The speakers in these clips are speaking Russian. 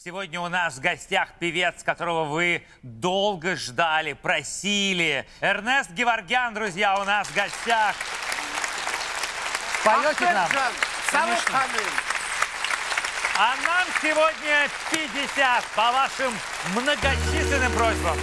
Сегодня у нас в гостях певец, которого вы долго ждали, просили. Эрнест Геворгян, друзья, у нас в гостях. Поете нам? Конечно. А нам сегодня 50 по вашим многочисленным просьбам.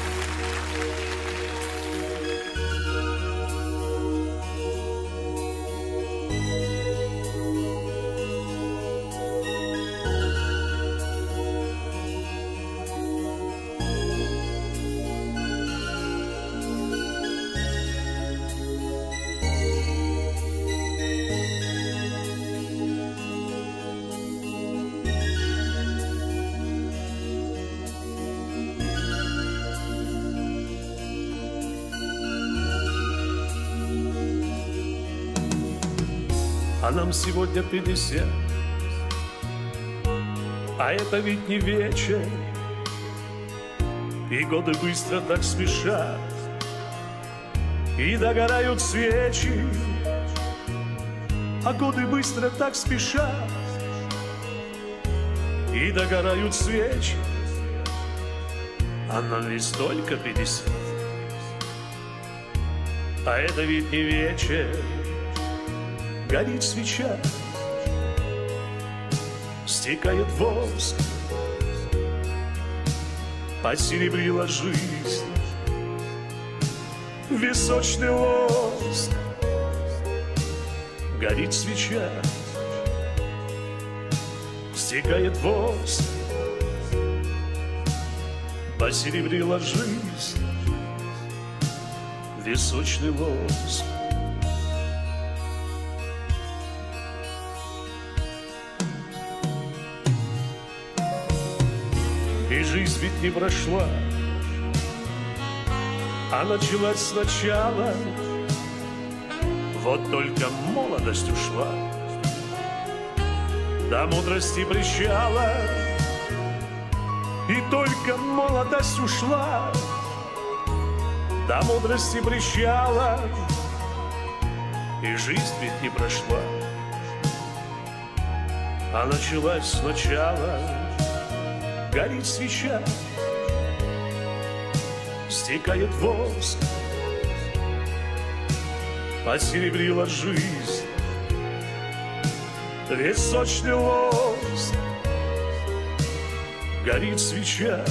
А нам сегодня 50, а это ведь не вечер, и годы быстро так спешат, и догорают свечи, а годы быстро так спешат, и догорают свечи, а нам ведь только 50, а это ведь не вечер. Горит свеча, стекает воск, посеребрила жизнь, височный лоск. Горит свеча, стекает воск, посеребрила жизнь, височный лоск. И жизнь ведь не прошла, а началась сначала. Вот только молодость ушла, до мудрости причала. И только молодость ушла, до мудрости причала. И жизнь ведь не прошла, а началась сначала. Горит свеча, стекает воск, посеребрила жизнь, височный лоск. Горит свеча,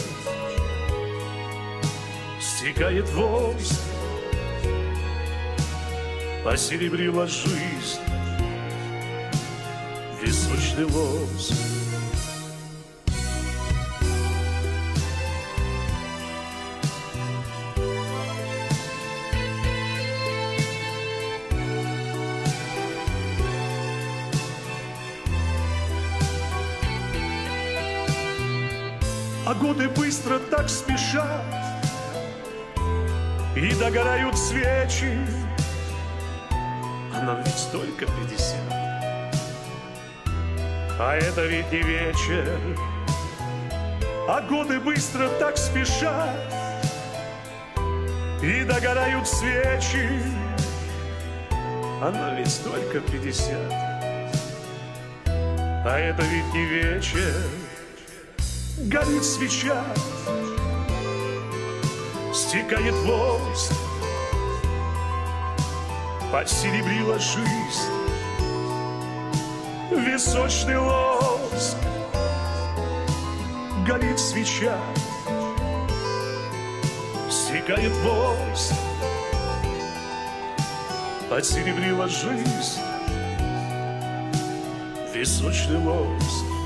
стекает воск, посеребрила жизнь, височный лоск. А годы быстро так спешат, и догорают свечи, а нам ведь только 50, а это ведь не вечер. А годы быстро так спешат, и догорают свечи, а нам ведь только 50, а это ведь не вечер. Горит свеча, стекает воск, посеребрила жизнь, височный лоск. Горит свеча, стекает воск, посеребрила жизнь, височный лоск.